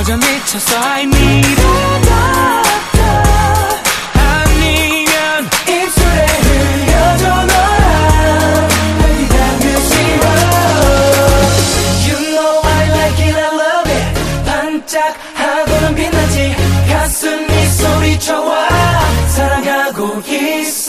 그저 미쳐서 I need 아니면 입술에 흘려줘 너랑 어디가면 싫어 You know I like it, I love it 반짝하고는 빛나지 가슴이 소리쳐와 사랑하고 있어